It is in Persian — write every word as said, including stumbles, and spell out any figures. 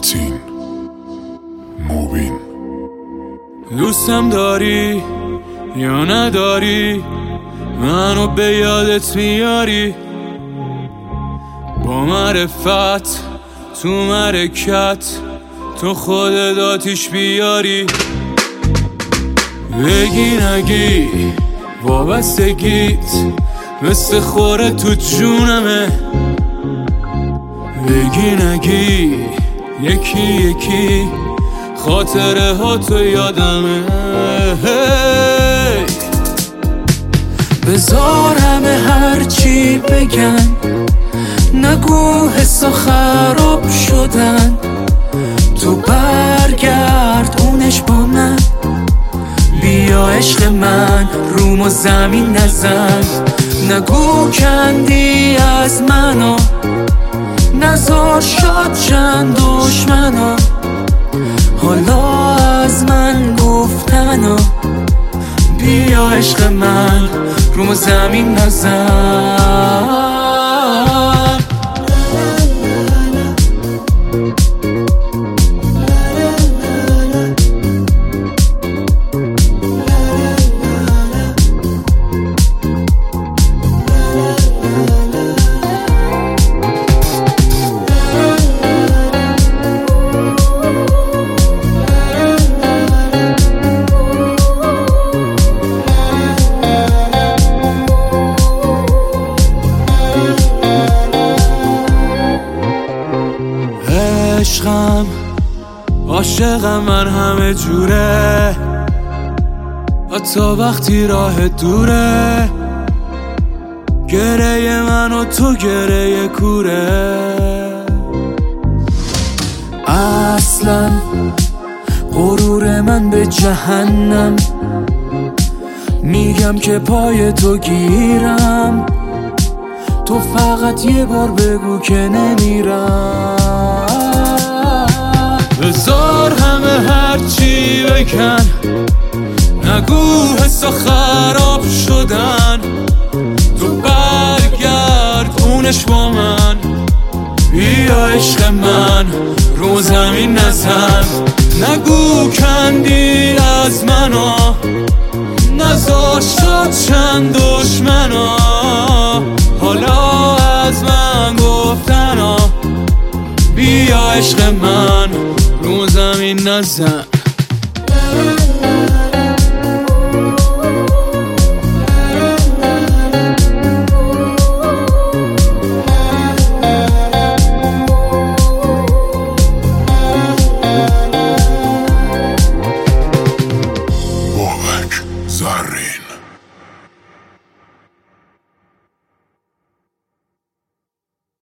متین موبین. دوستم داری یا نداری، منو به یادت میاری، با معرفت تو مرکت تو خودت آتیش بیاری. بگی نگی وابستگیت مثل خوره تو جونمه، بگی نگی یکی یکی خاطره ها تو یادمه. بذار همه هرچی بگن، نگو حسا خراب شدن، تو برگرد اونش با من، بیا عشق من روم و زمین نزن. نگو کندی از منو، نزار شاد چند دشمنا، حالا از من گفتنا، بیا عشق من روم و زمین نزن. عشقم عاشقم من همه جوره، حتی وقتی راه دوره، گره من و تو گره کوره. اصلا غرور من به جهنم، میگم که پای تو گیرم، تو فقط یه بار بگو که نمیرم. بذار همه هرچی بکن، نگو حسا خراب شدن، تو برگرد اونش با من، بیا عشق من رو زمین نزن. نگو کندی از منو، نزار شد چند دشمنا، حالا از من گفتنا، بیا عشق من رو زمین نزن.